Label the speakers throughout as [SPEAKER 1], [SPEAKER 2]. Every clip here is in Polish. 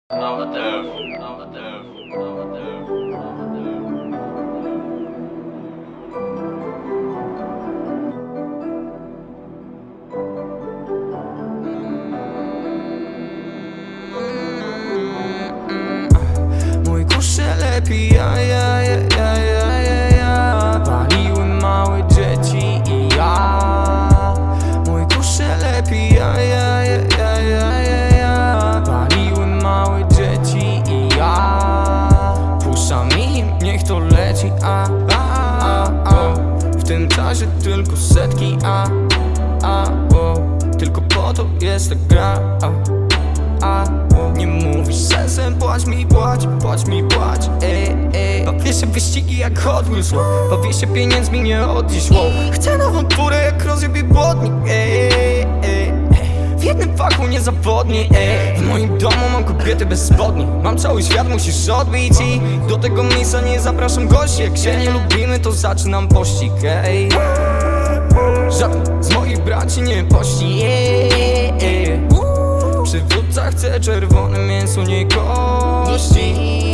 [SPEAKER 1] Mój kurz się lepi, paliły małe dzieci i ja. Mój kurz się lepi, paliły małe dzieci i ja. Puszczam im, niech to leci, w tym czasie tylko setki, tylko po to jest ta gra, nie mówisz sensem, płać mi, płać, bawię się wyścigi jak Hot Wheels, bawię się pieniędzmi, nie od dziś, chcę nową furę jak rozjebie błotnik, w jednym fachu niezawodnie, w moim domu mam kobiety bez spodni. Mam cały świat, musisz odbić i do tego miejsca nie zapraszam gości. Jak się nie lubimy, to zaczynam pościg, żaden z moich braci nie pości, przywódca chce czerwone mięso, nie kości.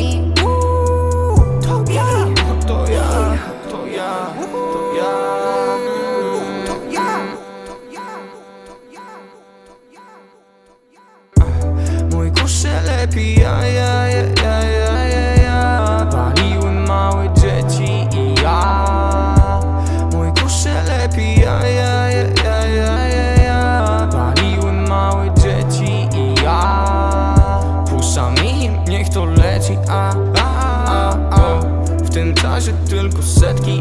[SPEAKER 1] To ja, to ja, to ja, to ja, to ja, to ja, to ja, to ja. Mój kurz się lepi, paliły małe dzieci i ja. Mój kurz się lepi, paliły małe dzieci i ja. Puszczam im, niech to leci, w tym czasie tylko setki,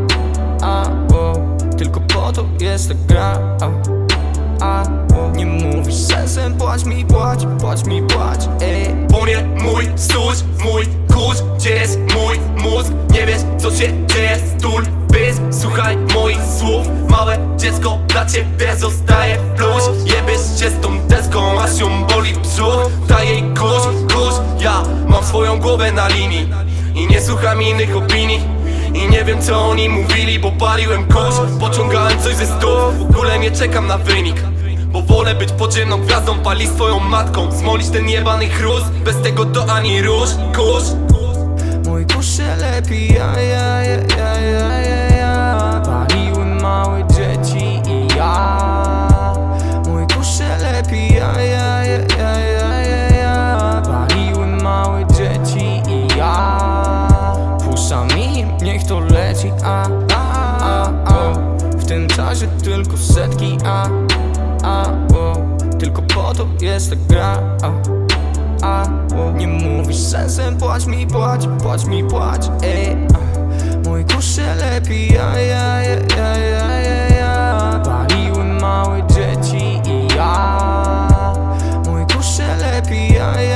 [SPEAKER 1] tylko po to jest ta gra, nie mówisz sensem, płać mi, płać,
[SPEAKER 2] Płonie mój stóż, mój kurz, gdzie jest mój mózg? Nie wiesz co się dzieje, stul, bys, słuchaj moich słów. Małe dziecko dla ciebie zostaje w pluś. Jebiesz się z tą deską, aż ją boli brzuch. Daj jej kurz, ja mam swoją głowę na linii i nie słucham innych opinii. I nie wiem co oni mówili, bo paliłem kurz, pociągałem coś ze stów. W ogóle nie czekam na wynik, bo wolę być podziemną gwiazdą, palić swoją matką, smolić ten jebany chrust, bez tego to ani róż, kurz.
[SPEAKER 1] Mój kurz się lepi, paliły małe dzieci i ja. Mój kurz się lepi, paliły małe dzieci i ja. Puszczam im, niech to leci, w tym czasie tylko setki, tylko po to jest ta gra, nie mówisz sensem, płać mi, płać, mój kurz się lepi, paliły małe dzieci i ja. Mój kurz się lepi,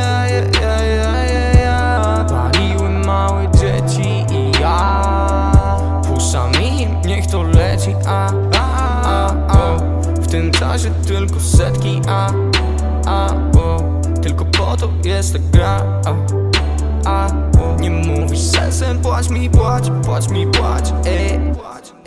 [SPEAKER 1] paliły małe dzieci i ja. Puszczam im, niech to leci, w tym czasie tylko setki, tylko po to jest ta gra, nie mówisz sensem, płać mi, płać,